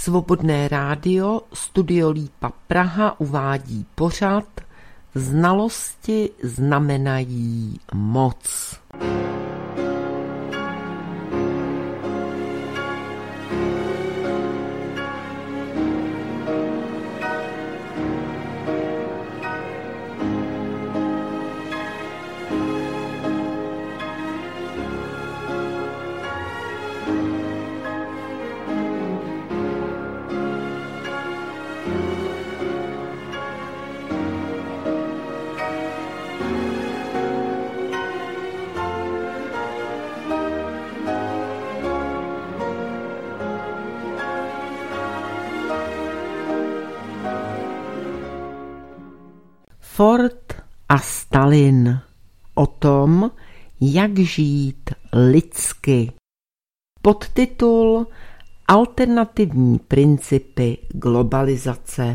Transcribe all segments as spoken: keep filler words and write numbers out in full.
Svobodné rádio, Studio Lípa Praha uvádí pořad Znalosti znamenají moc. Ford a Stalin o tom, jak žít lidsky. Podtitul Alternativní principy globalizace.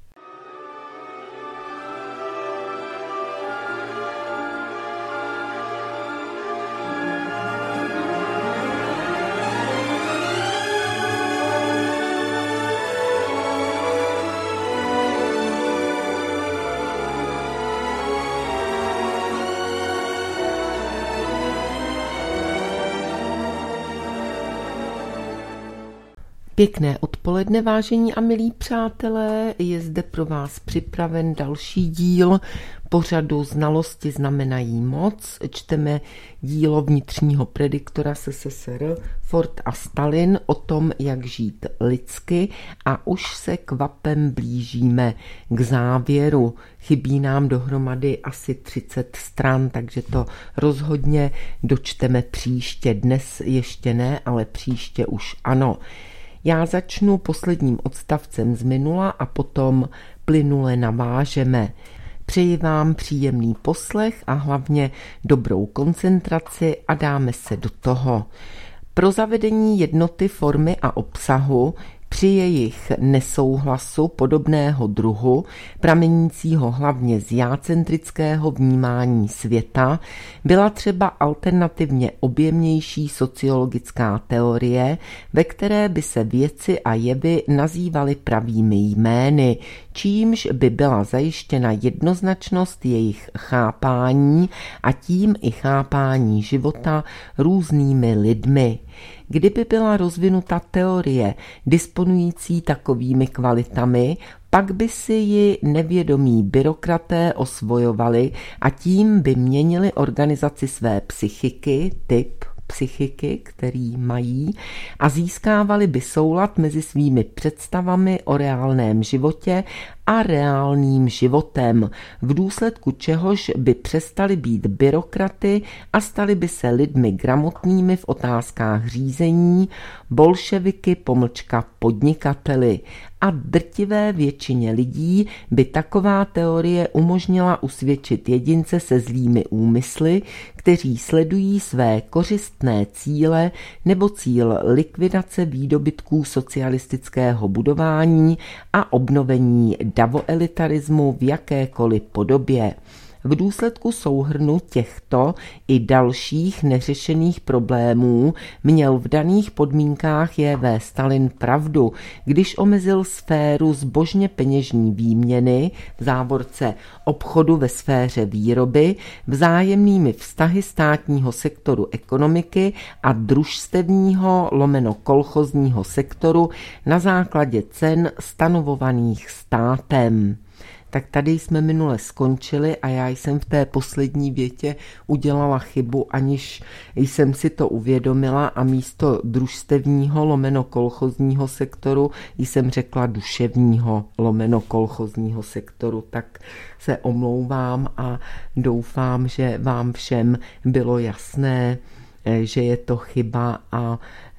Pěkné odpoledne, vážení a milí přátelé, je zde pro vás připraven další díl pořadu Znalosti znamenají moc. Čteme dílo vnitřního prediktora S S S R Ford a Stalin o tom, jak žít lidsky, a už se kvapem blížíme k závěru. Chybí nám dohromady asi třicet stran, takže to rozhodně dočteme příště. Dnes ještě ne, ale příště už ano. Já začnu posledním odstavcem z minula a potom plynule navážeme. Přeji vám příjemný poslech a hlavně dobrou koncentraci a dáme se do toho. Pro zavedení jednoty formy a obsahu při jejich nesouhlasu podobného druhu, pramenícího hlavně z jácentrického vnímání světa, byla třeba alternativně objemnější sociologická teorie, ve které by se věci a jevy nazývaly pravými jmény, čímž by byla zajištěna jednoznačnost jejich chápání a tím i chápání života různými lidmi. Kdyby byla rozvinuta teorie disponující takovými kvalitami, pak by si ji nevědomí byrokraté osvojovali a tím by měnili organizaci své psychiky, typ psychiky, který mají, a získávali by soulad mezi svými představami o reálném životě a reálným životem, v důsledku čehož by přestali být byrokraty a stali by se lidmi gramotnými v otázkách řízení, bolševiky pomlčka podnikateli. A drtivé většině lidí by taková teorie umožnila usvědčit jedince se zlými úmysly, kteří sledují své kořistné cíle nebo cíl likvidace výdobytků socialistického budování a obnovení davoelitarismu v jakékoliv podobě. V důsledku souhrnu těchto i dalších neřešených problémů měl v daných podmínkách J V Stalin pravdu, když omezil sféru zbožně peněžní výměny, v závorce obchodu ve sféře výroby, vzájemnými vztahy státního sektoru ekonomiky a družstevního lomeno kolchozního sektoru na základě cen stanovovaných státem. Tak tady jsme minule skončili a já jsem v té poslední větě udělala chybu, aniž jsem si to uvědomila, a místo družstevního lomeno kolchozního sektoru jsem řekla duševního lomeno kolchozního sektoru. Tak se omlouvám a doufám, že vám všem bylo jasné, že je to chyba a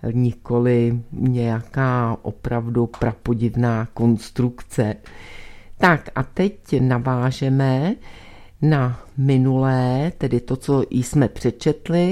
nikoli nějaká opravdu prapodivná konstrukce. Tak a teď navážeme na minulé, tedy to, co jsme přečetli, a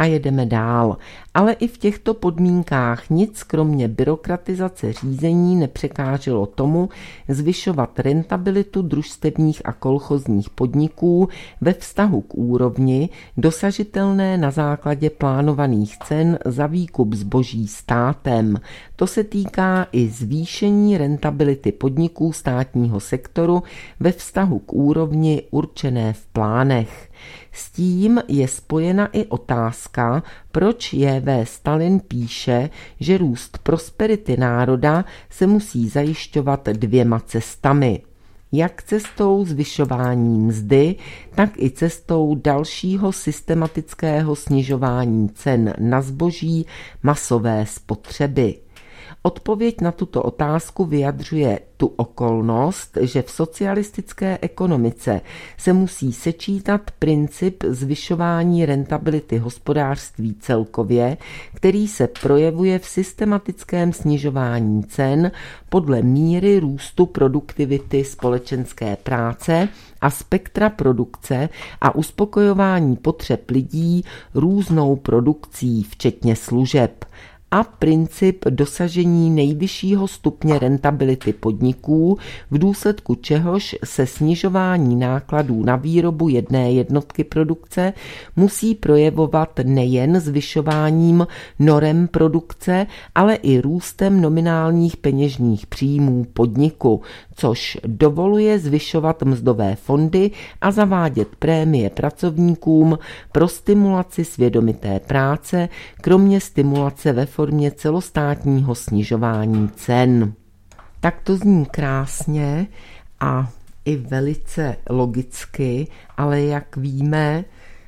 A jedeme dál. Ale i v těchto podmínkách nic kromě byrokratizace řízení nepřekáželo tomu zvyšovat rentabilitu družstevních a kolchozních podniků ve vztahu k úrovni dosažitelné na základě plánovaných cen za výkup zboží státem. To se týká i zvýšení rentability podniků státního sektoru ve vztahu k úrovni určené v plánech. S tím je spojena i otázka, proč J V Stalin píše, že růst prosperity národa se musí zajišťovat dvěma cestami. Jak cestou zvyšování mzdy, tak i cestou dalšího systematického snižování cen na zboží masové spotřeby. Odpověď na tuto otázku vyjadřuje tu okolnost, že v socialistické ekonomice se musí sečítat princip zvyšování rentability hospodářství celkově, který se projevuje v systematickém snižování cen podle míry růstu produktivity společenské práce a spektra produkce a uspokojování potřeb lidí různou produkcí, včetně služeb, a princip dosažení nejvyššího stupně rentability podniků, v důsledku čehož se snižování nákladů na výrobu jedné jednotky produkce musí projevovat nejen zvyšováním norem produkce, ale i růstem nominálních peněžních příjmů podniku, což dovoluje zvyšovat mzdové fondy a zavádět prémie pracovníkům pro stimulaci svědomité práce, kromě stimulace ve formě celostátního snižování cen. Tak to zní krásně a i velice logicky, ale jak víme,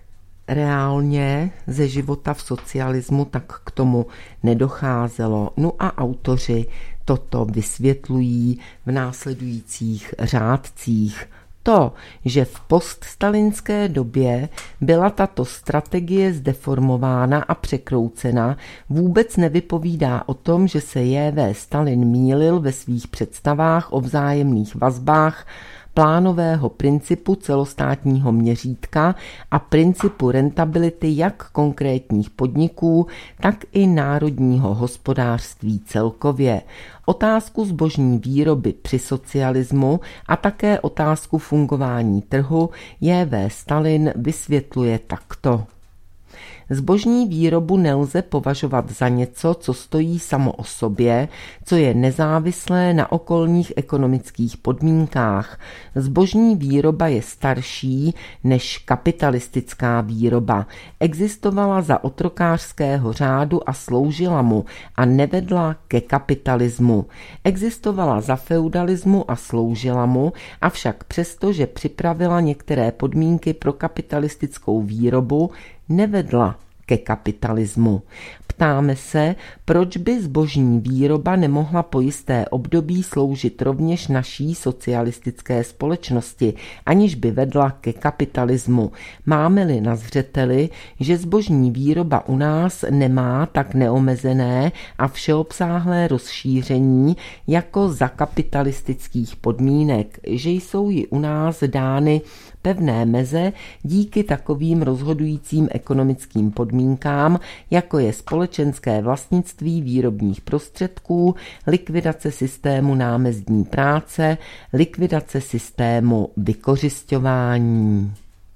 reálně ze života v socialismu tak k tomu nedocházelo. No a autoři toto vysvětlují v následujících řádcích. To, že v poststalinské době byla tato strategie zdeformována a překroucena, vůbec nevypovídá o tom, že se J V Stalin mýlil ve svých představách o vzájemných vazbách plánového principu celostátního měřítka a principu rentability jak konkrétních podniků, tak i národního hospodářství celkově. Otázku zbožní výroby při socialismu a také otázku fungování trhu J V Stalin vysvětluje takto. Zbožní výrobu nelze považovat za něco, co stojí samo o sobě, co je nezávislé na okolních ekonomických podmínkách. Zbožní výroba je starší než kapitalistická výroba. Existovala za otrokářského řádu a sloužila mu a nevedla ke kapitalismu. Existovala za feudalismu a sloužila mu, avšak přesto, že připravila některé podmínky pro kapitalistickou výrobu, nevedla ke kapitalismu. Ptáme se, proč by zbožní výroba nemohla po jisté období sloužit rovněž naší socialistické společnosti, aniž by vedla ke kapitalismu. Máme-li na zřeteli, že zbožní výroba u nás nemá tak neomezené a všeobsáhlé rozšíření jako za kapitalistických podmínek, že jsou ji u nás dány pevné meze díky takovým rozhodujícím ekonomickým podmínkám, jako je společenské vlastnictví výrobních prostředků, likvidace systému námezdní práce, likvidace systému vykořisťování.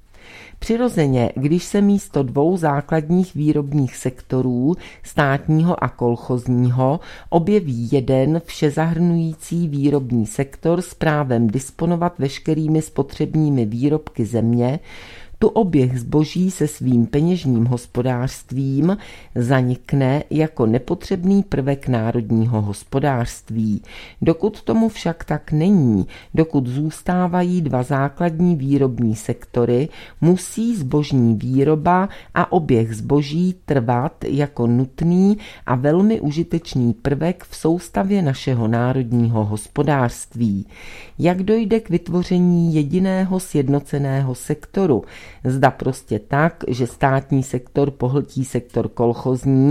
Přirozeně, když se místo dvou základních výrobních sektorů, státního a kolchozního, objeví jeden všezahrnující výrobní sektor s právem disponovat veškerými spotřebními výrobky země, tu oběh zboží se svým peněžním hospodářstvím zanikne jako nepotřebný prvek národního hospodářství. Dokud tomu však tak není, dokud zůstávají dva základní výrobní sektory, musí zbožní výroba a oběh zboží trvat jako nutný a velmi užitečný prvek v soustavě našeho národního hospodářství. Jak dojde k vytvoření jediného sjednoceného sektoru? Zda prostě tak, že státní sektor pohltí sektor kolchozní,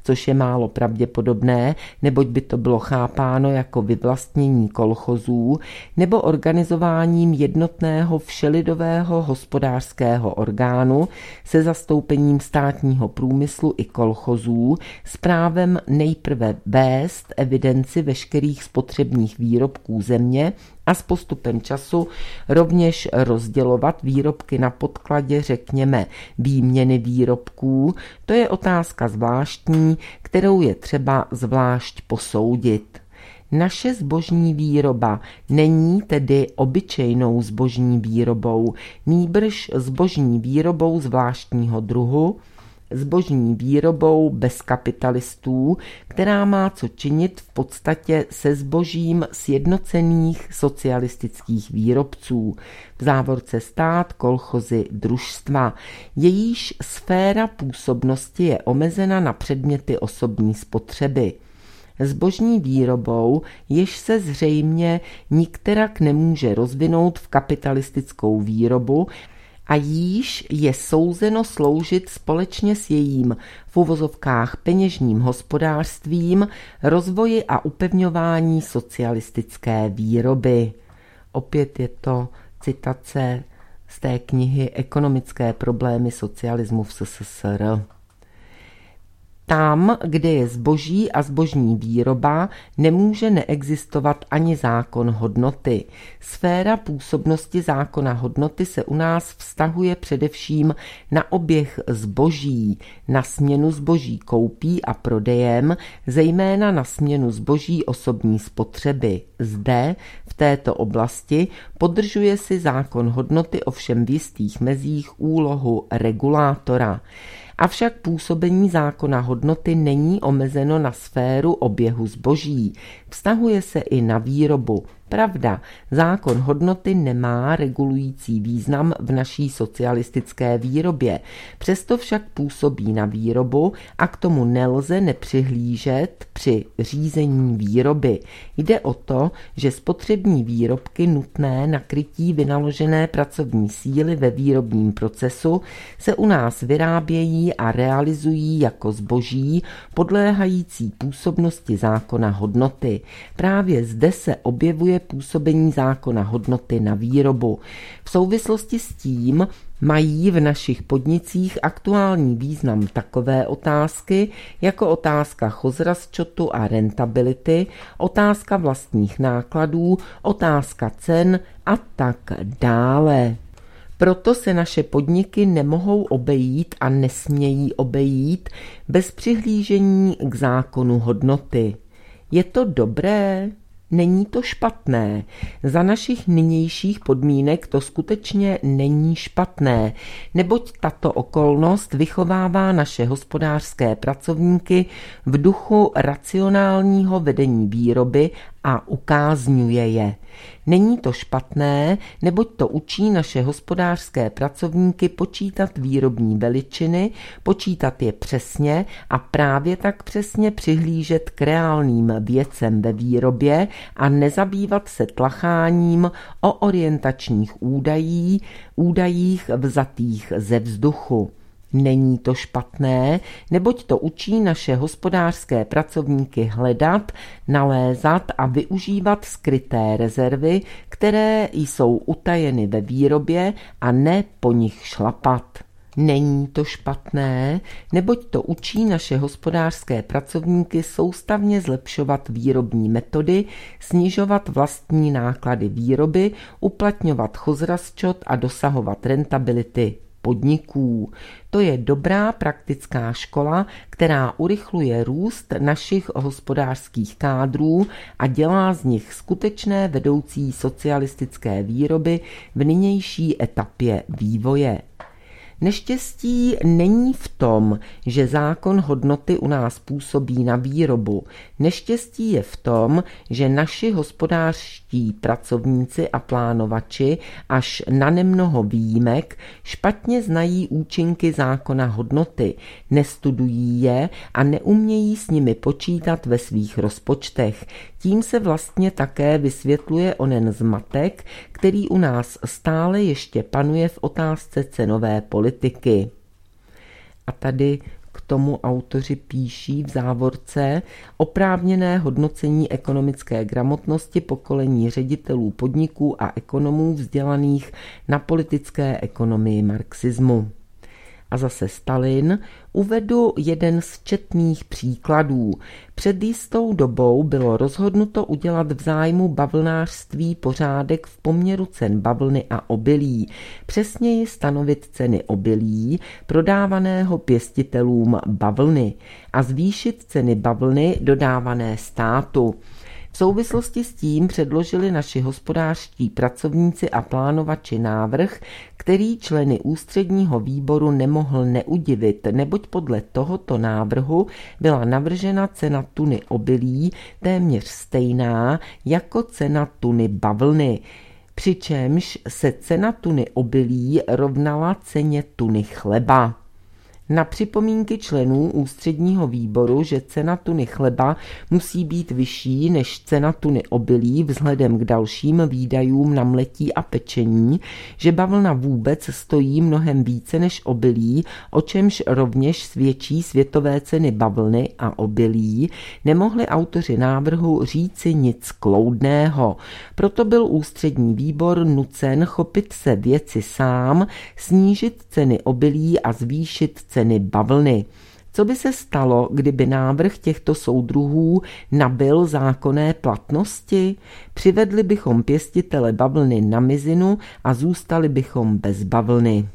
což je málo pravděpodobné, neboť by to bylo chápáno jako vyvlastnění kolchozů nebo organizováním jednotného všelidového hospodářského orgánu se zastoupením státního průmyslu i kolchozů s právem nejprve vést evidenci veškerých spotřebních výrobků země a s postupem času rovněž rozdělovat výrobky na podkladě, řekněme, výměny výrobků. To je otázka zvláštní, kterou je třeba zvlášť posoudit. Naše zbožní výroba není tedy obyčejnou zbožní výrobou, nýbrž zbožní výrobou zvláštního druhu, zbožní výrobou bez kapitalistů, která má co činit v podstatě se zbožím sjednocených socialistických výrobců, v závorce stát, kolchozy, družstva. Jejíž sféra působnosti je omezena na předměty osobní spotřeby. Zbožní výrobou, jež se zřejmě nikterak nemůže rozvinout v kapitalistickou výrobu, a jíž je souzeno sloužit společně s jejím v uvozovkách peněžním hospodářstvím rozvoji a upevňování socialistické výroby. Opět je to citace z té knihy Ekonomické problémy socialismu v S S S R. Tam, kde je zboží a zbožní výroba, nemůže neexistovat ani zákon hodnoty. Sféra působnosti zákona hodnoty se u nás vztahuje především na oběh zboží, na směnu zboží koupí a prodejem, zejména na směnu zboží osobní spotřeby. Zde, v této oblasti, podržuje si zákon hodnoty ovšem v jistých mezích úlohu regulátora. Avšak působení zákona hodnoty není omezeno na sféru oběhu zboží. Vztahuje se i na výrobu. Pravda, zákon hodnoty nemá regulující význam v naší socialistické výrobě. Přesto však působí na výrobu a k tomu nelze nepřihlížet při řízení výroby. Jde o to, že spotřební výrobky nutné na krytí vynaložené pracovní síly ve výrobním procesu se u nás vyrábějí a realizují jako zboží podléhající působnosti zákona hodnoty. Právě zde se objevuje působení zákona hodnoty na výrobu. V souvislosti s tím mají v našich podnicích aktuální význam takové otázky, jako otázka chozrazčotu a rentability, otázka vlastních nákladů, otázka cen a tak dále. Proto se naše podniky nemohou obejít a nesmějí obejít bez přihlížení k zákonu hodnoty. Je to dobré? Není to špatné. Za našich nynějších podmínek to skutečně není špatné, neboť tato okolnost vychovává naše hospodářské pracovníky v duchu racionálního vedení výroby a ukázňuje je. Není to špatné, neboť to učí naše hospodářské pracovníky počítat výrobní veličiny, počítat je přesně a právě tak přesně přihlížet k reálným věcem ve výrobě a nezabývat se tlacháním o orientačních údají, údajích vzatých ze vzduchu. Není to špatné, neboť to učí naše hospodářské pracovníky hledat, nalézat a využívat skryté rezervy, které jsou utajeny ve výrobě a ne po nich šlapat. Není to špatné, neboť to učí naše hospodářské pracovníky soustavně zlepšovat výrobní metody, snižovat vlastní náklady výroby, uplatňovat chozrazčot a dosahovat rentability podniků. To je dobrá praktická škola, která urychluje růst našich hospodářských kádrů a dělá z nich skutečné vedoucí socialistické výroby v nynější etapě vývoje. Neštěstí není v tom, že zákon hodnoty u nás působí na výrobu. Neštěstí je v tom, že naši hospodářští pracovníci a plánovači až na nemnoho výjimek špatně znají účinky zákona hodnoty, nestudují je a neumějí s nimi počítat ve svých rozpočtech. Tím se vlastně také vysvětluje onen zmatek, který u nás stále ještě panuje v otázce cenové politiky. A tady k tomu autoři píší v závorce oprávněné hodnocení ekonomické gramotnosti pokolení ředitelů podniků a ekonomů vzdělaných na politické ekonomii marxismu. A zase Stalin, uvedu jeden z četných příkladů. Před jistou dobou bylo rozhodnuto udělat v zájmu bavlnářství pořádek v poměru cen bavlny a obilí, přesněji stanovit ceny obilí prodávaného pěstitelům bavlny a zvýšit ceny bavlny dodávané státu. V souvislosti s tím předložili naši hospodářští pracovníci a plánovači návrh, který členy ústředního výboru nemohl neudivit, neboť podle tohoto návrhu byla navržena cena tuny obilí téměř stejná jako cena tuny bavlny, přičemž se cena tuny obilí rovnala ceně tuny chleba. Na připomínky členů ústředního výboru, že cena tuny chleba musí být vyšší než cena tuny obilí vzhledem k dalším výdajům na mletí a pečení, že bavlna vůbec stojí mnohem více než obilí, o čemž rovněž svědčí světové ceny bavlny a obilí, nemohli autoři návrhu říci nic kloudného. Proto byl ústřední výbor nucen chopit se věci sám, snížit ceny obilí a zvýšit ceny bavlny. Co by se stalo, kdyby návrh těchto soudruhů nabyl zákonné platnosti? Přivedli bychom pěstitele bavlny na mizinu a zůstali bychom bez bavlny.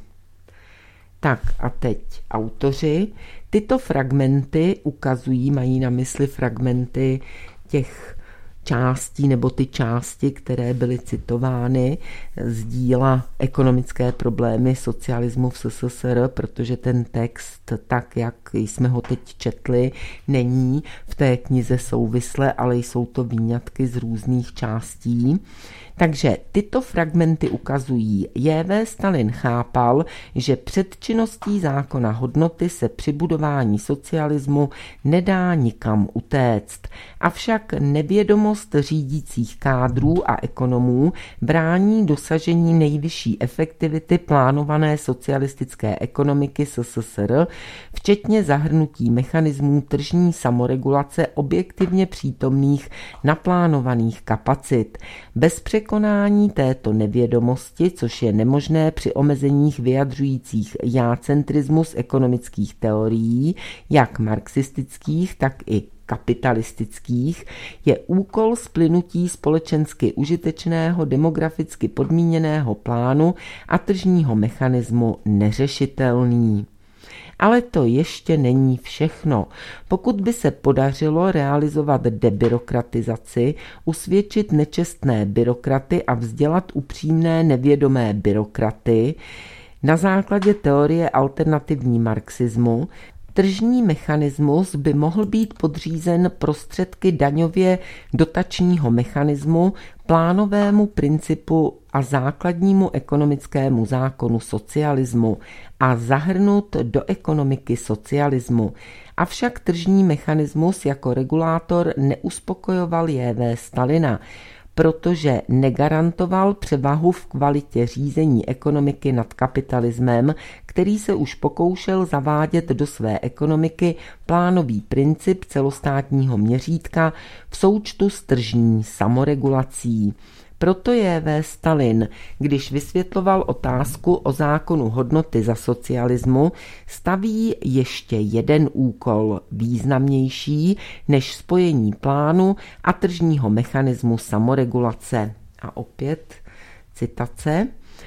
Tak a teď autoři. Tyto fragmenty ukazují, mají na mysli fragmenty těch částí nebo ty části, které byly citovány z díla Ekonomické problémy socialismu v S S S R, protože ten text, tak jak jsme ho teď četli, není v té knize souvisle, ale jsou to výňatky z různých částí. Takže tyto fragmenty ukazují, J V Stalin chápal, že před činností zákona hodnoty se při budování socialismu nedá nikam utéct. Avšak nevědomost řídících kádrů a ekonomů brání dosažení nejvyšší efektivity plánované socialistické ekonomiky S S S R, včetně zahrnutí mechanismů tržní samoregulace objektivně přítomných naplánovaných kapacit. Bez překonání této nevědomosti, což je nemožné při omezeních vyjadřujících jácentrismus ekonomických teorií, jak marxistických, tak i kapitalistických, je úkol splynutí společensky užitečného demograficky podmíněného plánu a tržního mechanismu neřešitelný. Ale to ještě není všechno. Pokud by se podařilo realizovat debyrokratizaci, usvědčit nečestné byrokraty a vzdělat upřímné nevědomé byrokraty, na základě teorie alternativní marxismu, tržní mechanismus by mohl být podřízen prostředky daňově dotačního mechanismu, plánovému principu a základnímu ekonomickému zákonu socialismu a zahrnut do ekonomiky socialismu. Avšak tržní mechanismus jako regulátor neuspokojoval J V Stalina, protože negarantoval převahu v kvalitě řízení ekonomiky nad kapitalismem, který se už pokoušel zavádět do své ekonomiky plánový princip celostátního měřítka v součtu s tržní samoregulací. Proto J V Stalin, když vysvětloval otázku o zákonu hodnoty za socialismu, staví ještě jeden úkol, významnější než spojení plánu a tržního mechanismu samoregulace. A opět citace.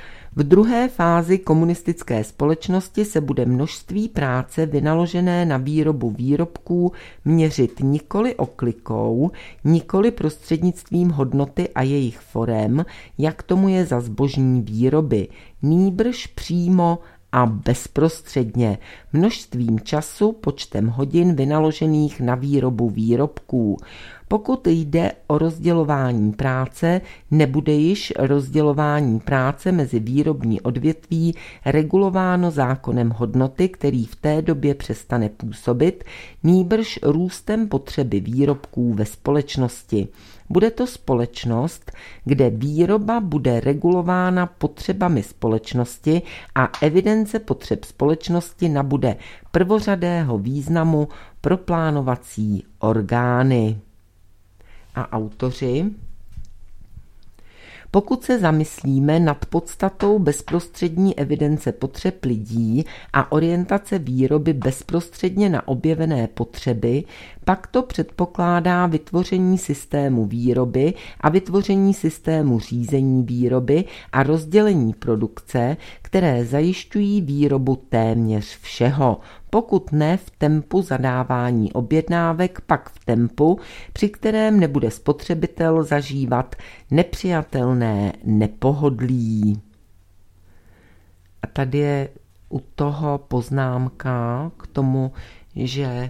V druhé fázi komunistické společnosti se bude množství práce vynaložené na výrobu výrobků měřit nikoli oklikou, nikoli prostřednictvím hodnoty a jejich forem, jak tomu je za zbožní výroby, nýbrž přímo a bezprostředně množstvím času, počtem hodin vynaložených na výrobu výrobků. Pokud jde o rozdělování práce, nebude již rozdělování práce mezi výrobní odvětví regulováno zákonem hodnoty, který v té době přestane působit, nýbrž růstem potřeby výrobků ve společnosti. Bude to společnost, kde výroba bude regulována potřebami společnosti a evidence potřeb společnosti nabude prvořadého významu pro plánovací orgány. A autoři: pokud se zamyslíme nad podstatou bezprostřední evidence potřeb lidí a orientace výroby bezprostředně na objevené potřeby, pak to předpokládá vytvoření systému výroby a vytvoření systému řízení výroby a rozdělení produkce, které zajišťují výrobu téměř všeho. Pokud ne v tempu zadávání objednávek, pak v tempu, při kterém nebude spotřebitel zažívat nepřijatelné nepohodlí. A tady je u toho poznámka k tomu, že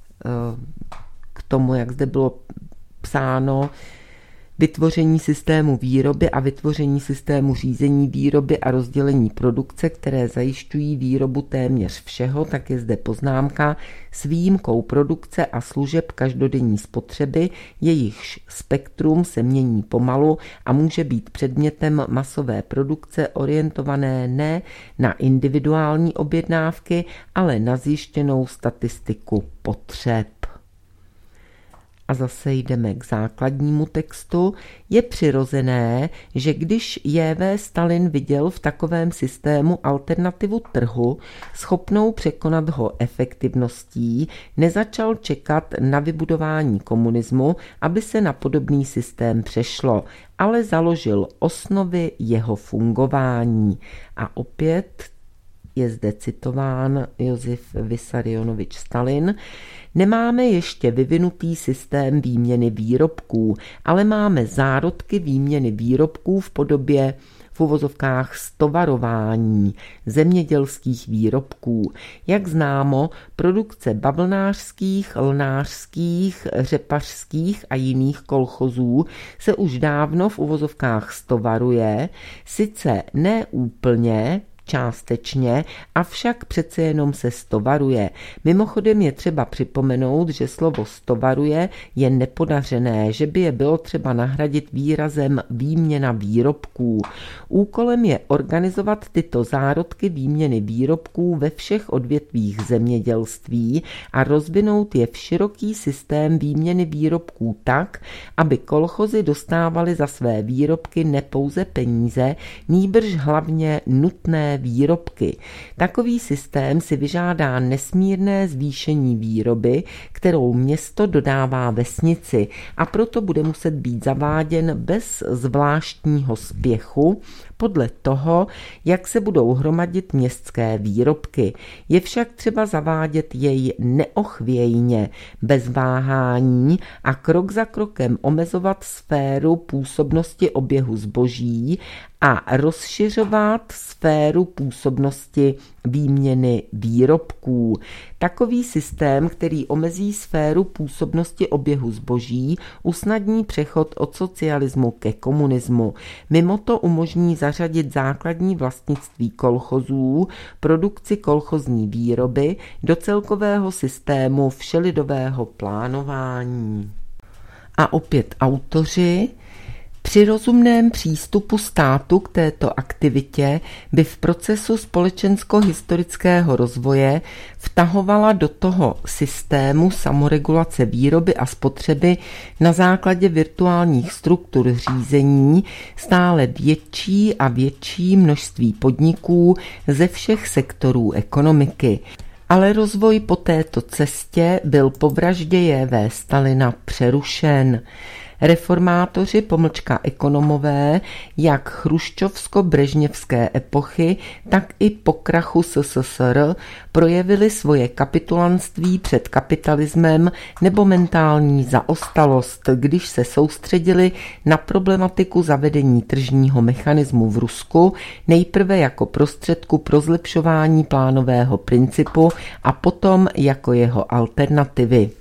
k tomu, jak zde bylo psáno, vytvoření systému výroby a vytvoření systému řízení výroby a rozdělení produkce, které zajišťují výrobu téměř všeho, tak je zde poznámka: s výjimkou produkce a služeb každodenní spotřeby, jejichž spektrum se mění pomalu a může být předmětem masové produkce orientované ne na individuální objednávky, ale na zjištěnou statistiku potřeb. A zase jdeme k základnímu textu. Je přirozené, že když J V Stalin viděl v takovém systému alternativu trhu, schopnou překonat ho efektivností, nezačal čekat na vybudování komunismu, aby se na podobný systém přešlo, ale založil osnovy jeho fungování. A opět je zde citován Josif Vissarionovič Stalin: nemáme ještě vyvinutý systém výměny výrobků, ale máme zárodky výměny výrobků v podobě v uvozovkách stovarování zemědělských výrobků. Jak známo, produkce bavlnářských, lnářských, řepařských a jiných kolchozů se už dávno v uvozovkách stovaruje, sice ne úplně, částečně, avšak přece jenom se stovaruje. Mimochodem je třeba připomenout, že slovo stovaruje je nepodařené, že by je bylo třeba nahradit výrazem výměna výrobků. Úkolem je organizovat tyto zárodky výměny výrobků ve všech odvětvích zemědělství a rozvinout je v široký systém výměny výrobků tak, aby kolchozy dostávaly za své výrobky nepouze peníze, nýbrž hlavně nutné výrobky. Takový systém si vyžádá nesmírné zvýšení výroby, kterou město dodává vesnici, a proto bude muset být zaváděn bez zvláštního spěchu podle toho, jak se budou hromadit městské výrobky. Je však třeba zavádět jej neochvějně, bez váhání a krok za krokem omezovat sféru působnosti oběhu zboží a rozšiřovat sféru působnosti výměny výrobků. Takový systém, který omezí sféru působnosti oběhu zboží, usnadní přechod od socialismu ke komunismu. Mimo to umožní zařadit základní vlastnictví kolchozů, produkci kolchozní výroby do celkového systému všelidového plánování. A opět autoři: při rozumném přístupu státu k této aktivitě by v procesu společensko-historického rozvoje vtahovala do toho systému samoregulace výroby a spotřeby na základě virtuálních struktur řízení stále větší a větší množství podniků ze všech sektorů ekonomiky. Ale rozvoj po této cestě byl po vraždě J V Stalina přerušen. Reformátoři pomlčka ekonomové jak chruščovsko-brežněvské epochy, tak i po krachu S S S R projevili svoje kapitulantství před kapitalismem nebo mentální zaostalost, když se soustředili na problematiku zavedení tržního mechanismu v Rusku, nejprve jako prostředku pro zlepšování plánového principu a potom jako jeho alternativy.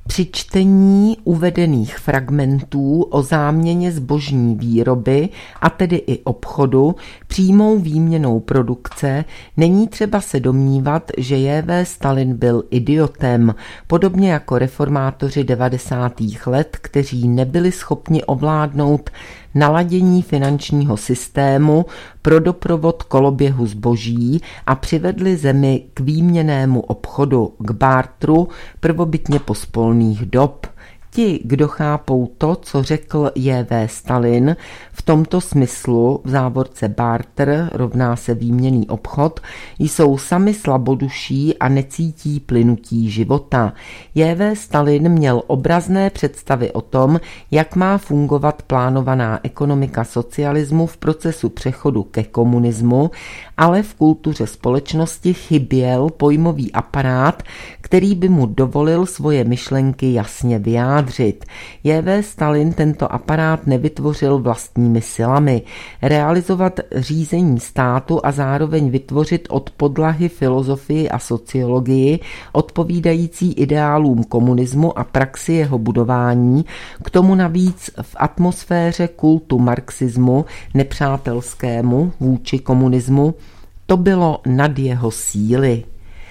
Při čtení uvedených fragmentů o záměně zbožní výroby, a tedy i obchodu, přímou výměnou produkce, není třeba se domnívat, že J V Stalin byl idiotem, podobně jako reformátoři devadesátých let, kteří nebyli schopni ovládnout naladění finančního systému pro doprovod koloběhu zboží a přivedli zemi k výměnnému obchodu, k barteru prvobitně pospolných dob. Ti, kdo chápou to, co řekl J V Stalin, v tomto smyslu, v závorce barter rovná se výměnný obchod, jsou sami slaboduší a necítí plynutí života. J V Stalin měl obrazné představy o tom, jak má fungovat plánovaná ekonomika socialismu v procesu přechodu ke komunismu, ale v kultuře společnosti chyběl pojmový aparát, který by mu dovolil svoje myšlenky jasně vyjádřit. J V Stalin tento aparát nevytvořil vlastními silami. Realizovat řízení státu a zároveň vytvořit od podlahy filozofii a sociologii odpovídající ideálům komunismu a praxi jeho budování, k tomu navíc v atmosféře kultu marxismu nepřátelskému vůči komunismu, to bylo nad jeho síly.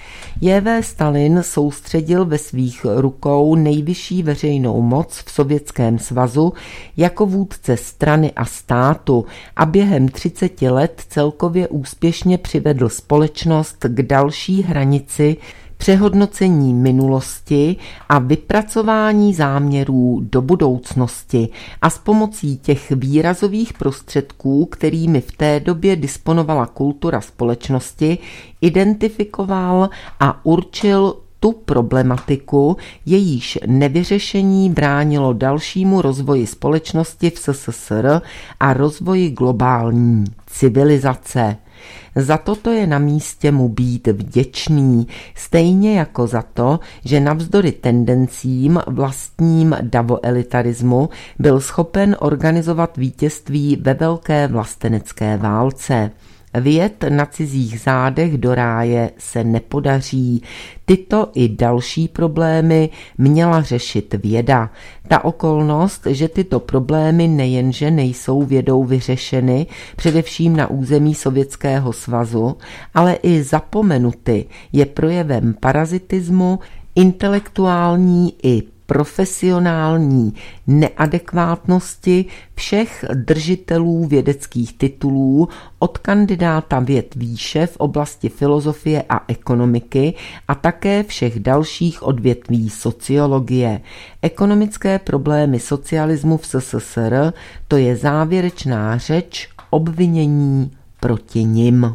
J V Stalin soustředil ve svých rukou nejvyšší veřejnou moc v Sovětském svazu jako vůdce strany a státu a během třiceti let celkově úspěšně přivedl společnost k další hranici přehodnocení minulosti a vypracování záměrů do budoucnosti a s pomocí těch výrazových prostředků, kterými v té době disponovala kultura společnosti, identifikoval a určil tu problematiku, jejíž nevyřešení bránilo dalšímu rozvoji společnosti v S S S R a rozvoji globální civilizace. Za toto je na místě mu být vděčný, stejně jako za to, že navzdory tendencím vlastním davoelitarismu byl schopen organizovat vítězství ve velké vlastenecké válce. Vjet na cizích zádech do ráje se nepodaří. Tyto i další problémy měla řešit věda. Ta okolnost, že tyto problémy nejenže nejsou vědou vyřešeny, především na území Sovětského svazu, ale i zapomenuty, je projevem parazitismu, intelektuální i profesionální neadekvátnosti všech držitelů vědeckých titulů od kandidáta věd výše v oblasti filozofie a ekonomiky a také všech dalších odvětví sociologie. Ekonomické problémy socialismu v S S S R, to je závěrečná řeč obvinění proti nim.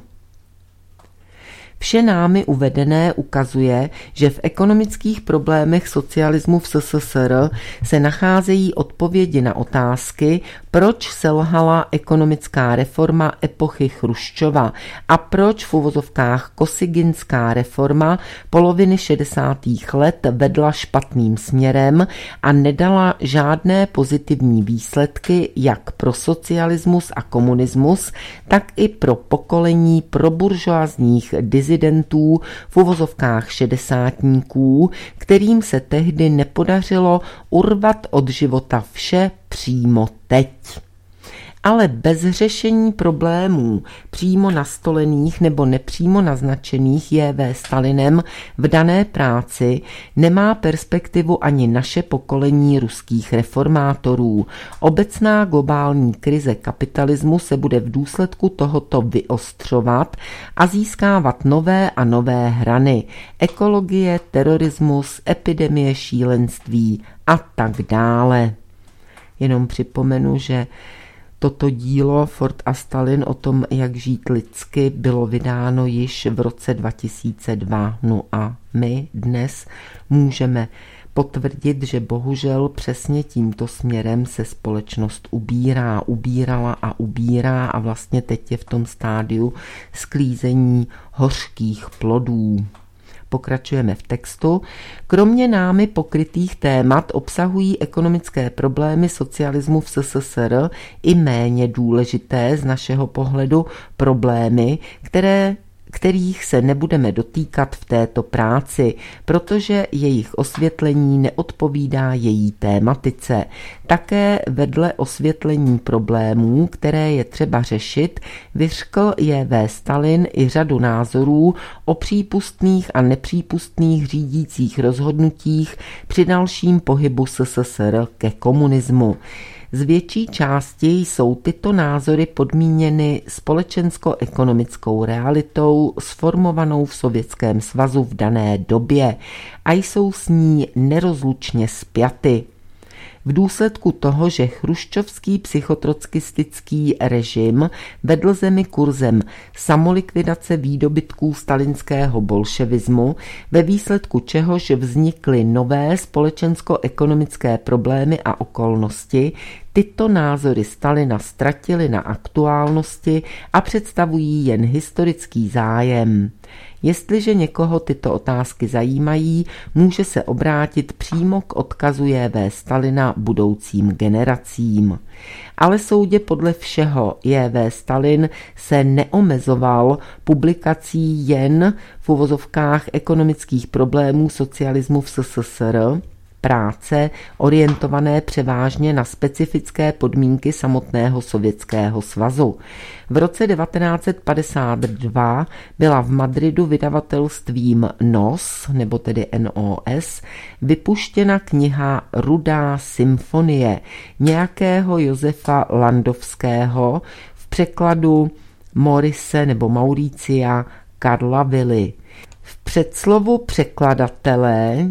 Vše námi uvedené ukazuje, že v ekonomických problémech socialismu v S S S R se nacházejí odpovědi na otázky, proč selhala ekonomická reforma epochy Chruščova a proč v uvozovkách kosyginská reforma poloviny šedesátých let vedla špatným směrem a nedala žádné pozitivní výsledky jak pro socialismus a komunismus, tak i pro pokolení proburžoazních dizidentů v uvozovkách šedesátníků, kterým se tehdy nepodařilo urvat od života vše přímo teď. Ale bez řešení problémů přímo nastolených nebo nepřímo naznačených J V Stalinem v dané práci nemá perspektivu ani naše pokolení ruských reformátorů. Obecná globální krize kapitalismu se bude v důsledku tohoto vyostřovat a získávat nové a nové hrany. Ekologie, terorismus, epidemie šílenství a tak dále. Jenom připomenu, že toto dílo Ford a Stalin o tom, jak žít lidsky, bylo vydáno již v roce dva tisíce dva. No a my dnes můžeme potvrdit, že bohužel přesně tímto směrem se společnost ubírá, ubírala a ubírá a vlastně teď je v tom stádiu sklízení hořkých plodů. Pokračujeme v textu. Kromě námi pokrytých témat obsahují ekonomické problémy socialismu v S S S R i méně důležité z našeho pohledu problémy, které kterých se nebudeme dotýkat v této práci, protože jejich osvětlení neodpovídá její tématice. Také vedle osvětlení problémů, které je třeba řešit, vyřkl J V Stalin i řadu názorů o přípustných a nepřípustných řídících rozhodnutích při dalším pohybu S S S R ke komunismu. Z větší části jsou tyto názory podmíněny společensko-ekonomickou realitou sformovanou v Sovětském svazu v dané době a jsou s ní nerozlučně spjaty. V důsledku toho, že chruščovský psychotrockistický režim vedl zemi kurzem samolikvidace výdobytků stalinského bolševismu, ve výsledku čehož vznikly nové společensko-ekonomické problémy a okolnosti, tyto názory Stalina ztratily na aktuálnosti a představují jen historický zájem. Jestliže někoho tyto otázky zajímají, může se obrátit přímo k odkazu J V Stalina budoucím generacím. Ale soudě podle všeho J V Stalin se neomezoval publikací jen v uvozovkách ekonomických problémů socialismu v S S S R, práce orientované převážně na specifické podmínky samotného Sovětského svazu. V roce devatenáct set padesát dva byla v Madridu vydavatelstvím N O S, nebo tedy N O S, vypuštěna kniha Rudá symfonie nějakého Josefa Landovského v překladu Morise nebo Mauricia Karla Willy. V předslovu překladatele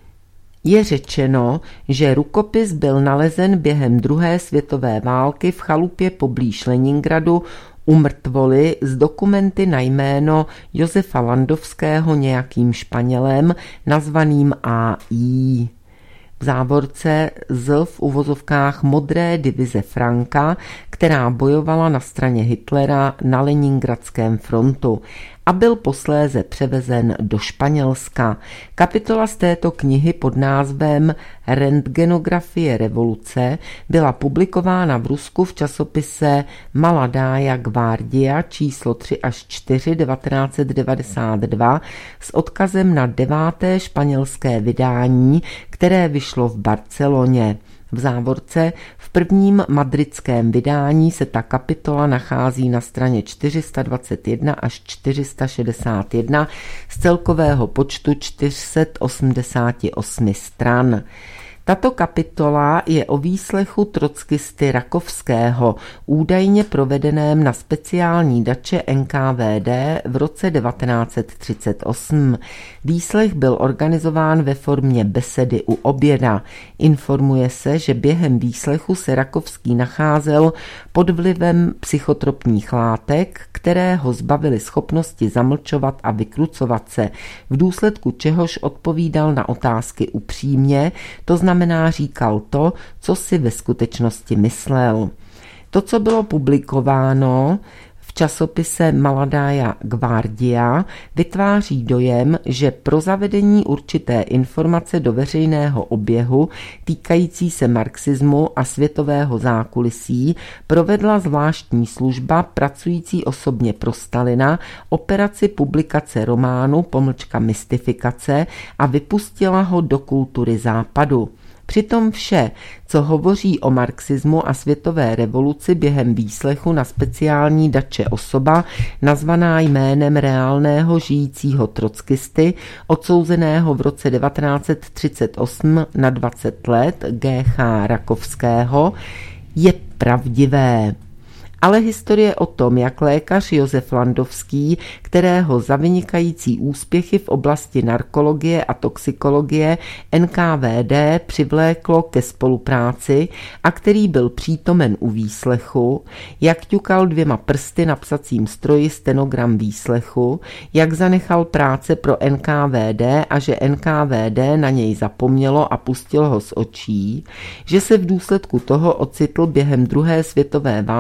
je řečeno, že rukopis byl nalezen během druhé světové války v chalupě poblíž Leningradu u mrtvoly s dokumenty na jméno Josefa Landovského nějakým Španělem nazvaným A I. V závorce z v uvozovkách modré divize Franka, která bojovala na straně Hitlera na Leningradském frontu a byl posléze převezen do Španělska. Kapitola z této knihy pod názvem Rentgenografie revoluce byla publikována v Rusku v časopise Maladája Gvardia číslo tři až čtyři devatenáct set devadesát dva s odkazem na deváté španělské vydání, které vyšlo v Barceloně. V závorce v prvním madridském vydání se ta kapitola nachází na straně čtyři sta dvacet jedna až čtyři sta šedesát jedna z celkového počtu čtyři sta osmdesát osm stran. Tato kapitola je o výslechu trockisty Rakovského, údajně provedeném na speciální dače N K V D v roce devatenáct set třicet osm. Výslech byl organizován ve formě besedy u oběda. Informuje se, že během výslechu se Rakovský nacházel pod vlivem psychotropních látek, které ho zbavily schopnosti zamlčovat a vykrucovat se, v důsledku čehož odpovídal na otázky upřímně, to znamená říkal to, co si ve skutečnosti myslel. To, co bylo publikováno v časopise Maladája Gvardia, vytváří dojem, že pro zavedení určité informace do veřejného oběhu týkající se marxismu a světového zákulisí provedla zvláštní služba pracující osobně pro Stalina operaci publikace románu pomlčka mystifikace a vypustila ho do kultury západu. Přitom vše, co hovoří o marxismu a světové revoluci během výslechu na speciální dače osoba, nazvaná jménem reálného žijícího trockisty, odsouzeného v roce devatenáct set třicet osm na dvacet let G H Rakovského, je pravdivé. Ale historie o tom, jak lékař Josef Landovský, kterého za vynikající úspěchy v oblasti narkologie a toxikologie N K V D přivléklo ke spolupráci a který byl přítomen u výslechu, jak ťukal dvěma prsty na psacím stroji stenogram výslechu, jak zanechal práce pro N K V D a že N K V D na něj zapomnělo a pustilo ho z očí, že se v důsledku toho ocitl během druhé světové války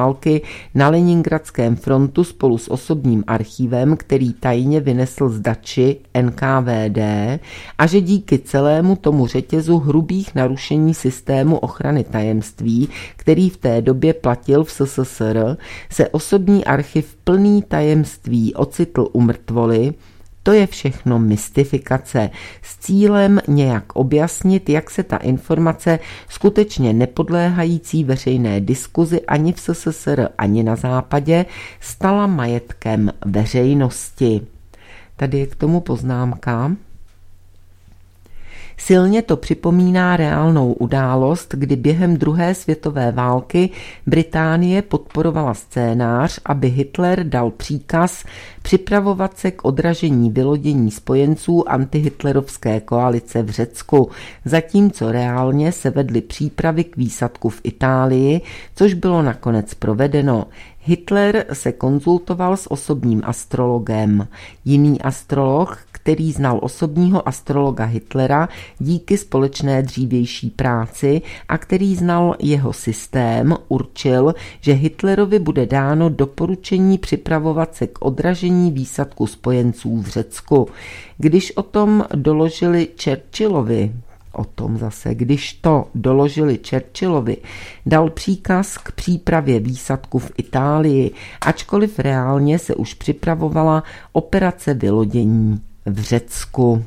na Leningradském frontu spolu s osobním archivem, který tajně vynesl z Dači N K V D, a že díky celému tomu řetězu hrubých narušení systému ochrany tajemství, který v té době platil v S S S R, se osobní archiv plný tajemství ocitl u mrtvoly. To je všechno mystifikace s cílem nějak objasnit, jak se ta informace skutečně nepodléhající veřejné diskuzi ani v S S S R, ani na západě stala majetkem veřejnosti. Tady je k tomu poznámka. Silně to připomíná reálnou událost, kdy během druhé světové války Británie podporovala scénář, aby Hitler dal příkaz připravovat se k odražení vylodění spojenců antihitlerovské koalice v Řecku, zatímco reálně se vedly přípravy k výsadku v Itálii, což bylo nakonec provedeno. Hitler se konzultoval s osobním astrologem. Jiný astrolog, který znal osobního astrologa Hitlera díky společné dřívější práci a který znal jeho systém, určil, že Hitlerovi bude dáno doporučení připravovat se k odražení výsadku spojenců v Řecku. Když o tom doložili Churchillovi, O tom zase, když to doložili Churchillovi, dal příkaz k přípravě výsadku v Itálii, ačkoliv reálně se už připravovala operace vylodění v Řecku.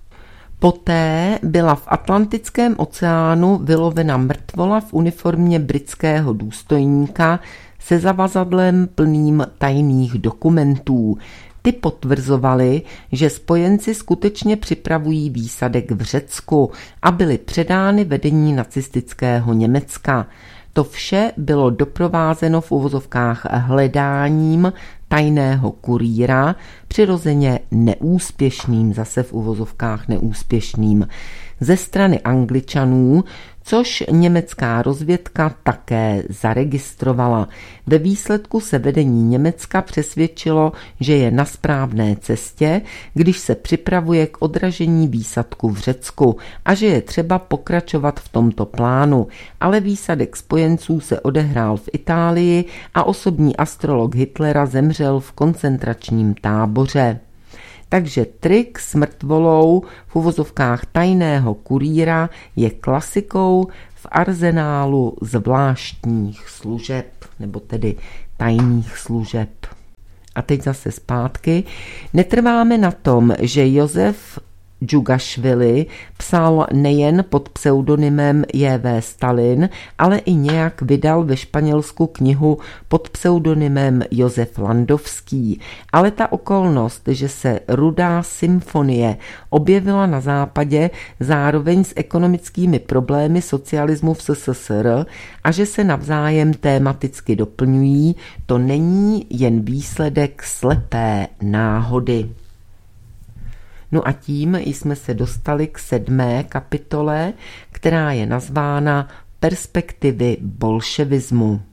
Poté byla v Atlantickém oceánu vylovena mrtvola v uniformě britského důstojníka se zavazadlem plným tajných dokumentů. Ty potvrzovali, že spojenci skutečně připravují výsadek v Řecku a byly předány vedení nacistického Německa. To vše bylo doprovázeno v uvozovkách hledáním tajného kurýra, přirozeně neúspěšným, zase v uvozovkách neúspěšným, ze strany Angličanů, což německá rozvědka také zaregistrovala. Ve výsledku se vedení Německa přesvědčilo, že je na správné cestě, když se připravuje k odražení výsadku v Řecku a že je třeba pokračovat v tomto plánu, ale výsadek spojenců se odehrál v Itálii a osobní astrolog Hitlera zemřel v koncentračním táboře. Takže trik s mrtvolou v uvozovkách tajného kurýra je klasikou v arzenálu zvláštních služeb, nebo tedy tajných služeb. A teď zase zpátky. Netrváme na tom, že Josef Džugašvili psal nejen pod pseudonymem J V Stalin, ale i nějak vydal ve Španělsku knihu pod pseudonymem Josef Landovský. Ale ta okolnost, že se Rudá symfonie objevila na západě zároveň s ekonomickými problémy socialismu v S S S R a že se navzájem tématicky doplňují, to není jen výsledek slepé náhody. No a tím jsme se dostali k sedmé kapitole, která je nazvána Perspektivy bolševismu.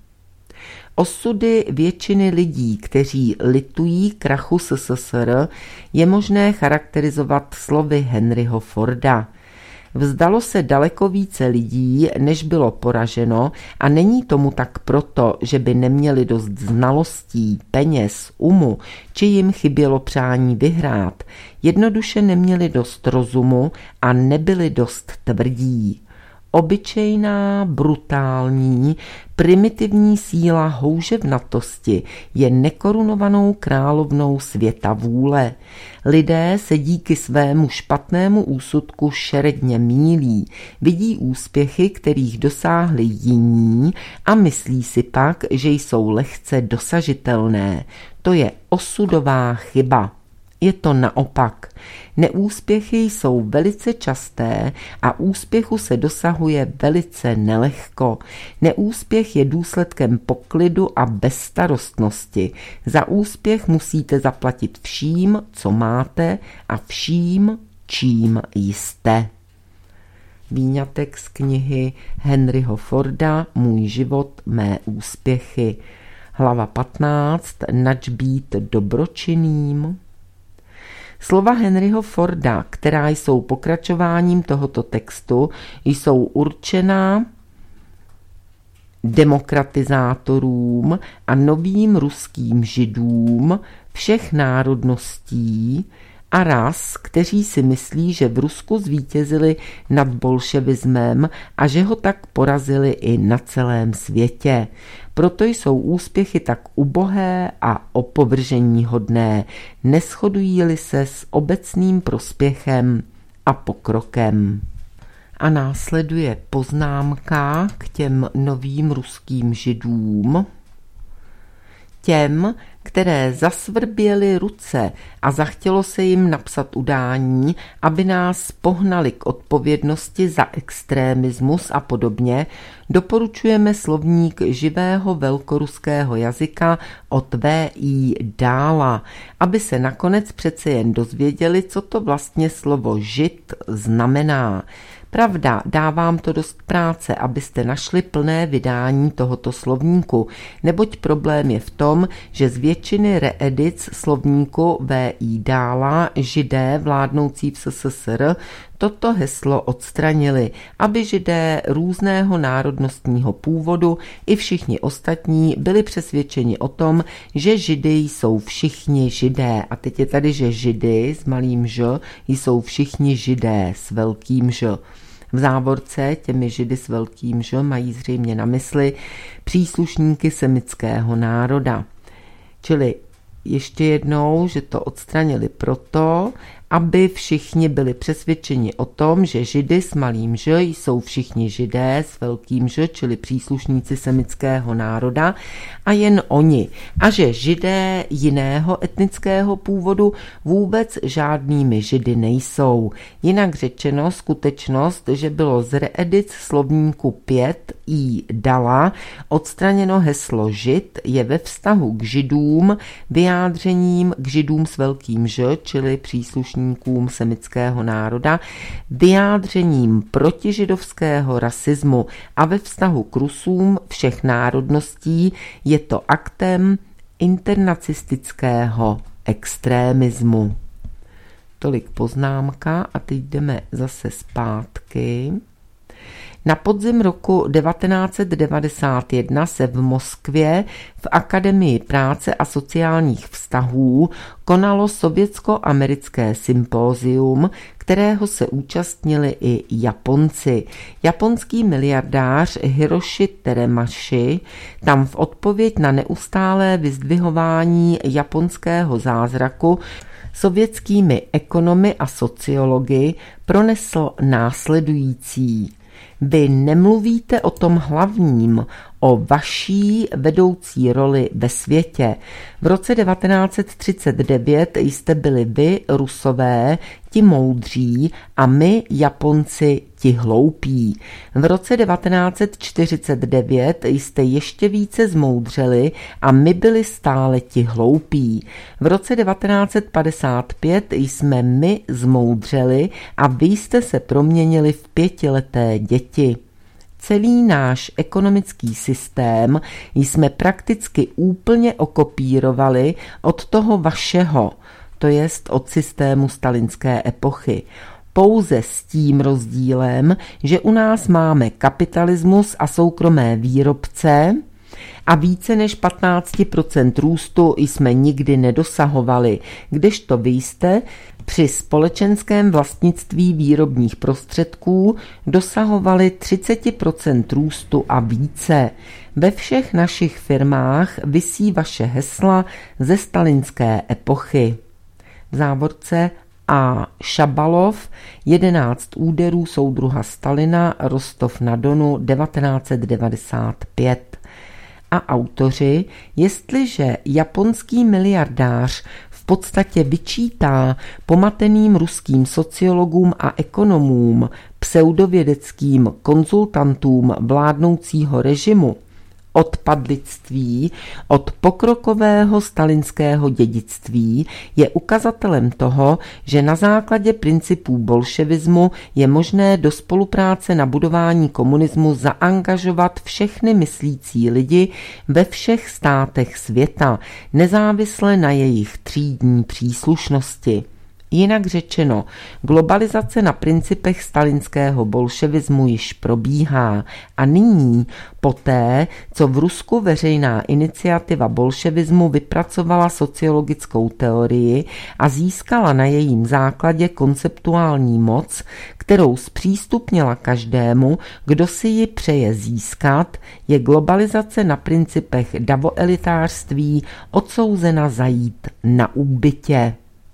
Osudy většiny lidí, kteří litují krachu S S S R, je možné charakterizovat slovy Henryho Forda. Vzdalo se daleko více lidí, než bylo poraženo, a není tomu tak proto, že by neměli dost znalostí, peněz, umu, či jim chybělo přání vyhrát. Jednoduše neměli dost rozumu a nebyli dost tvrdí. Obyčejná, brutální, primitivní síla houževnatosti je nekorunovanou královnou světa vůle. Lidé se díky svému špatnému úsudku šeredně mýlí, vidí úspěchy, kterých dosáhli jiní a myslí si pak, že jsou lehce dosažitelné. To je osudová chyba. Je to naopak. Neúspěchy jsou velice časté a úspěchu se dosahuje velice nelehko. Neúspěch je důsledkem poklidu a bezstarostnosti. Za úspěch musíte zaplatit vším, co máte, a vším, čím jste. Výňatek z knihy Henryho Forda Můj život, mé úspěchy. Hlava patnáct. Nač být dobročinným. Slova Henryho Forda, která jsou pokračováním tohoto textu, jsou určená demokratizátorům a novým ruským židům všech národností a ras, kteří si myslí, že v Rusku zvítězili nad bolševismem a že ho tak porazili i na celém světě. Proto jsou úspěchy tak ubohé a opovrženíhodné, neshodují-li se s obecným prospěchem a pokrokem. A následuje poznámka k těm novým ruským židům. Těm, které zasvrběly ruce a zachtělo se jim napsat udání, aby nás pohnali k odpovědnosti za extrémismus a podobně, doporučujeme slovník živého velkoruského jazyka od V I Dála, aby se nakonec přece jen dozvěděli, co to vlastně slovo žid znamená. Pravda, dávám to dost práce, abyste našli plné vydání tohoto slovníku, neboť problém je v tom, že z většiny reedic slovníku V I Dála židé vládnoucí v S S S R toto heslo odstranili, aby židé různého národnostního původu i všichni ostatní byli přesvědčeni o tom, že židy jsou všichni židé. A teď je tady, že židy s malým ž jsou všichni židé s velkým ž. V závorce těmi židy s velkým ž mají zřejmě na mysli příslušníky semitského národa. Čili ještě jednou, že to odstranili proto, aby všichni byli přesvědčeni o tom, že židy s malým ž jsou všichni židé s velkým ž, čili příslušníci semitského národa a jen oni. A že židé jiného etnického původu vůbec žádnými židy nejsou. Jinak řečeno skutečnost, že bylo z reedic slovníku pět I Dala odstraněno heslo žid, je ve vztahu k židům vyjádřením k židům s velkým ž, čili příslušníkům semitského národa, vyjádřením protižidovského rasismu a ve vztahu k Rusům všech národností je to aktem internacistického extrémismu. Tolik poznámka a teď jdeme zase zpátky. Na podzim roku devatenáct set devadesát jedna se v Moskvě v Akademii práce a sociálních vztahů konalo sovětsko-americké sympózium, kterého se účastnili i Japonci. Japonský miliardář Hiroshi Teremashi tam v odpověď na neustálé vyzdvihování japonského zázraku sovětskými ekonomy a sociology pronesl následující. Vy nemluvíte o tom hlavním, o vaší vedoucí roli ve světě. V roce devatenáct set třicet devět jste byli vy, Rusové, ti moudří a my, Japonci, ti hloupí. V roce devatenáct set čtyřicet devět jste ještě více zmoudřeli a my byli stále ti hloupí. V roce devatenáct set padesát pět jsme my zmoudřeli a vy jste se proměnili v pětileté děti. Celý náš ekonomický systém jsme prakticky úplně okopírovali od toho vašeho, to jest od systému stalinské epochy. Pouze s tím rozdílem, že u nás máme kapitalismus a soukromé výrobce a více než patnáct procent růstu jsme nikdy nedosahovali, kdežto vy jste při společenském vlastnictví výrobních prostředků dosahovali třicet procent růstu a více. Ve všech našich firmách visí vaše hesla ze stalinské epochy. V závorce A. Šabalov, jedenáct úderů soudruha Stalina, Rostov na Donu, devatenáct set devadesát pět. A autoři, jestliže japonský miliardář v podstatě vyčítá pomateným ruským sociologům a ekonomům, pseudovědeckým konzultantům vládnoucího režimu, odpadlictví od pokrokového stalinského dědictví, je ukazatelem toho, že na základě principů bolševismu je možné do spolupráce na budování komunismu zaangažovat všechny myslící lidi ve všech státech světa, nezávisle na jejich třídní příslušnosti. Jinak řečeno, globalizace na principech stalinského bolševismu již probíhá a nyní, poté, co v Rusku veřejná iniciativa bolševismu vypracovala sociologickou teorii a získala na jejím základě konceptuální moc, kterou zpřístupnila každému, kdo si ji přeje získat, je globalizace na principech davoelitářství odsouzena zajít na úbytě.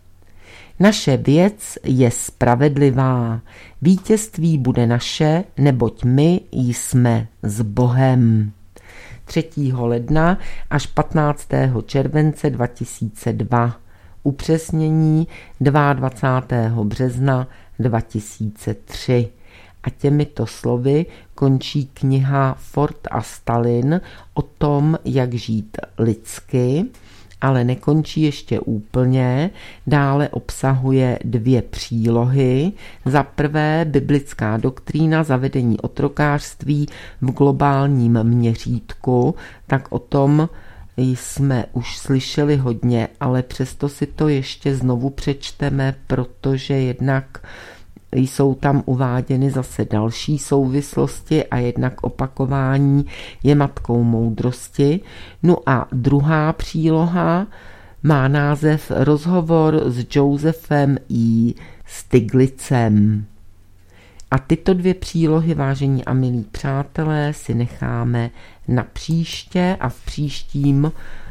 Naše věc je spravedlivá. Vítězství bude naše, neboť my jsme s Bohem. třetího ledna až patnáctého července dva tisíce dva. Upřesnění dvacátého druhého března dva tisíce tři. A těmito slovy končí kniha Ford a Stalin o tom, jak žít lidsky, ale nekončí ještě úplně, dále obsahuje dvě přílohy. Za prvé biblická doktrína zavedení otrokářství v globálním měřítku, tak o tom jsme už slyšeli hodně, ale přesto si to ještě znovu přečteme, protože jednak jsou tam uváděny zase další souvislosti a jednak opakování je matkou moudrosti. No a druhá příloha má název Rozhovor s Josephem E. Stiglitzem. A tyto dvě přílohy, vážení a milí přátelé, si necháme na příště a v příštím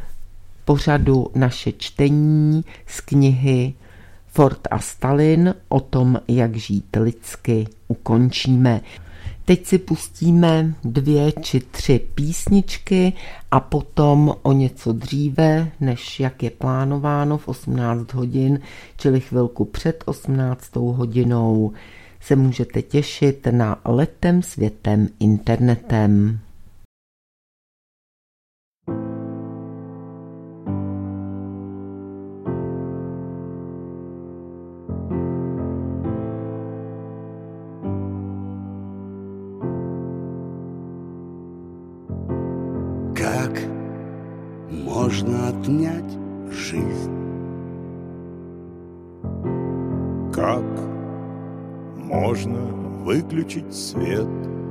pořadu naše čtení z knihy Ford a Stalin o tom, jak žít lidsky, ukončíme. Teď si pustíme dvě či tři písničky a potom o něco dříve, než jak je plánováno v osmnáct hodin, čili chvilku před osmnáctou hodinou, se můžete těšit na Letem světem internetem. Как можно отнять жизнь? Как можно выключить свет?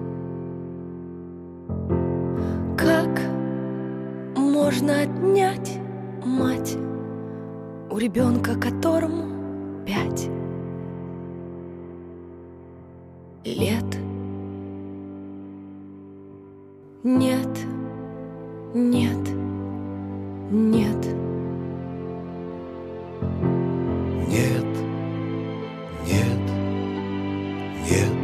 Как можно отнять мать у ребенка, которому пять лет? Нет, нет, нет. Нет, нет, нет.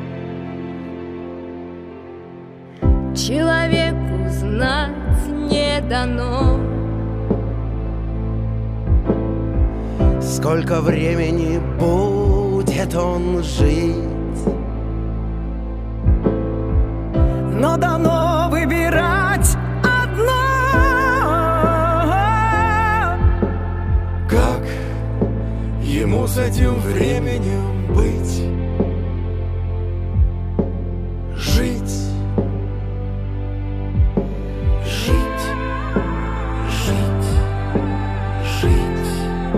Человеку знать не дано, Сколько времени будет он жить? Но дано выбирать одно. Как ему с этим временем быть? Жить, Жить, жить, жить.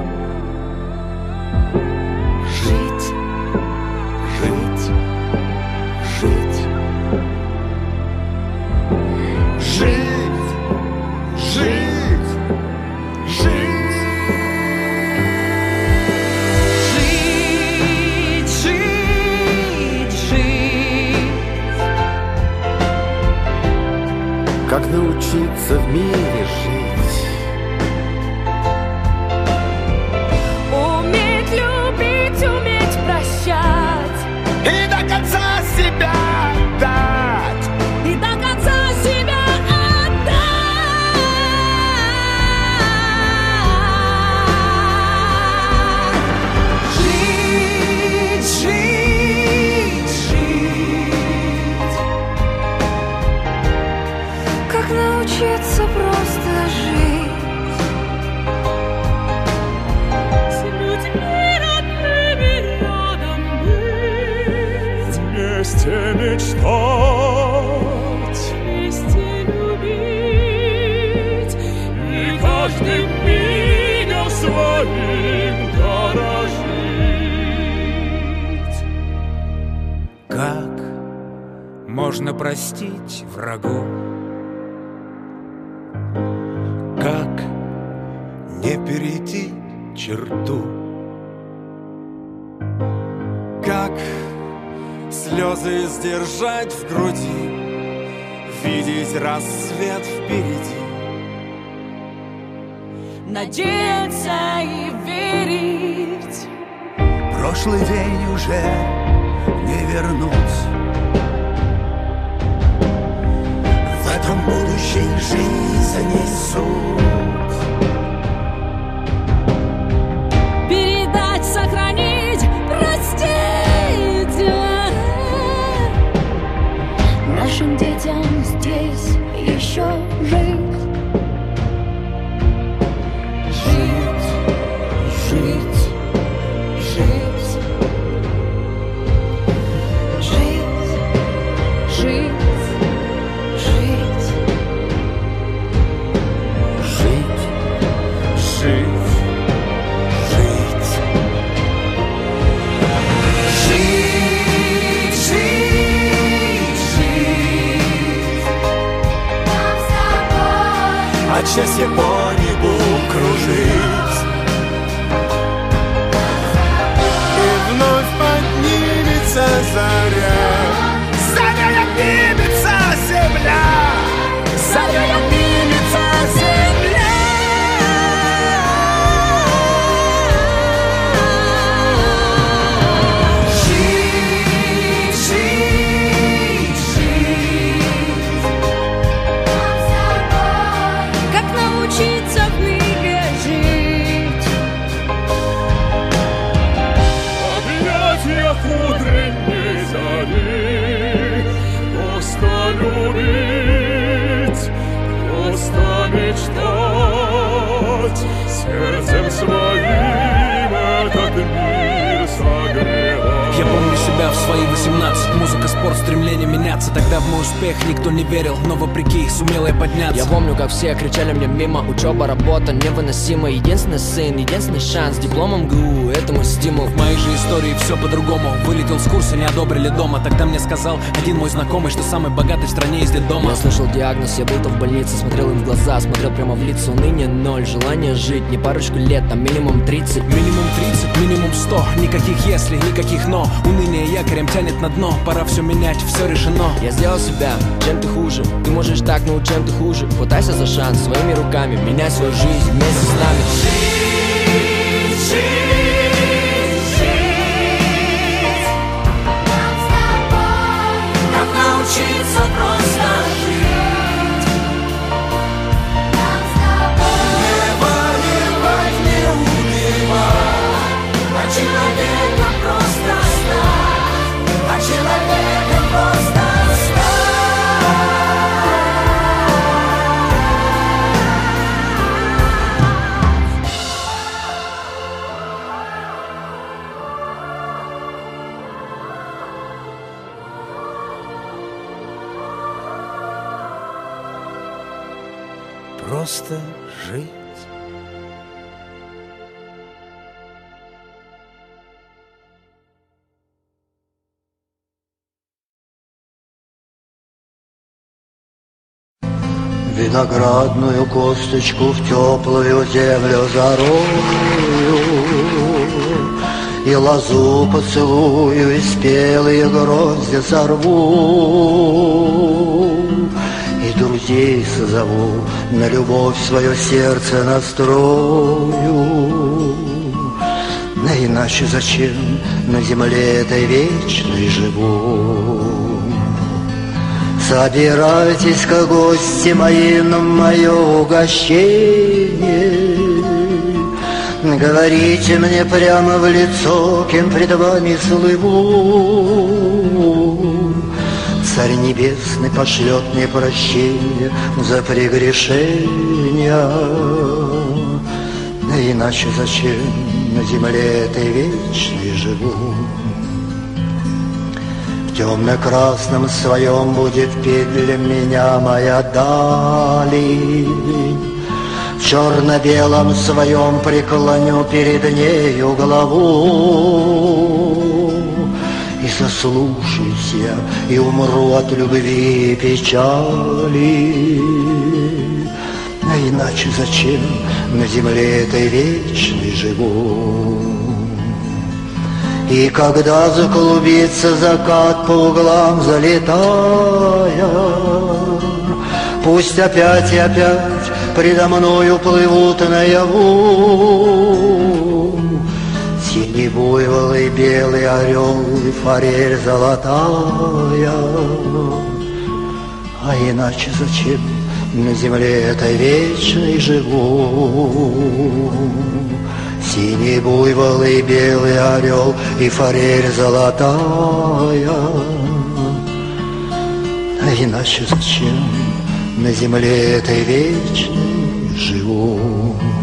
жить, Жить, жить. Жить, жить, жить. жить, жить, жить. Как научиться в мире жить? Уметь любить, уметь прощать И до конца себя отдать. и до конца себя отдать. Жить, жить, жить. Как научиться просто жить с людьми родными рядом быть, вместе мечтать, вместе любить и каждым мигом своим дорожить. можно простить врагу. Как не перейти черту? Как слезы сдержать в груди, видеть рассвет впереди, надеяться и верить. Прошлый день уже не вернуть. В этом будущей жизни суть. Передать, сохранить, простить нашим детям здесь еще жить. Жить, жить, жить. Жить, жить, жить. Жить, жить, жить. жить, жить, жить. Нам с тобой От счастья по небу кружить. И вновь поднимется заря. Заря поднимется земля. Заря поднимется земля. Жить, жить, жить. нам с тобой. Как научиться в мире жить? Объятиях утренней зари, просто любить, просто мечтать, сердцем своим этот мир согревать. Я помню себя в свои восемнадцать. Музыка, спорт, стремление меняться. Тогда в мой успех никто не верил, но вопреки сумел я подняться. Я помню, как все кричали мне мимо. Учеба, работа невыносима. Единственный сын, единственный шанс. Дипломом ГУ, это мой стимул. В моей же истории все по-другому. Вылетел с курса, не одобрили дома. Тогда мне сказал один мой знакомый, что самый богатый в стране из детдома. Я слышал диагноз, я был-то в больнице. Смотрел им в глаза, смотрел прямо в лицо. Уныние ноль, желание жить не парочку лет, а минимум тридцать. Минимум тридцать, минимум сто. Никаких если, никаких но. Уныние якорем тянет на дно. Пора все менять, все решено. Я сделал себя, чем ты хуже. Ты можешь так, но чем ты хуже. Хватайся за шанс своими руками. Меняй свою жизнь вместе с нами. Жить, жить, жить. Нам с тобой. Как научиться просто жить. Нам с тобой. Не воевать, не убивать, а человеком просто стать. А человеком просто Просто жить. Виноградную косточку в теплую землю зарою, и лозу поцелую, и спелые грозди сорву, и друзей созову, на любовь свое сердце настрою. Да иначе зачем на земле этой вечной живу? Собирайтесь-ка, гости мои, на мое угощение. Говорите мне прямо в лицо, кем пред вами слыву. Царь Небесный пошлет мне прощение за прегрешения. Да иначе зачем на земле этой вечной живу? В темно-красном своем будет петь для меня моя даль. В черно-белом своем преклоню перед нею голову и заслушаюсь я и умру от любви и печали. А иначе зачем на земле этой вечной живу? И когда заклубится закат по углам залетая, пусть опять и опять предо мною плывут наяву синий буйвол и белый орел и форель золотая. А иначе зачем на земле этой вечной живу? Синий буйвол и белый орел и форель золотая. А иначе зачем на земле этой вечной живу?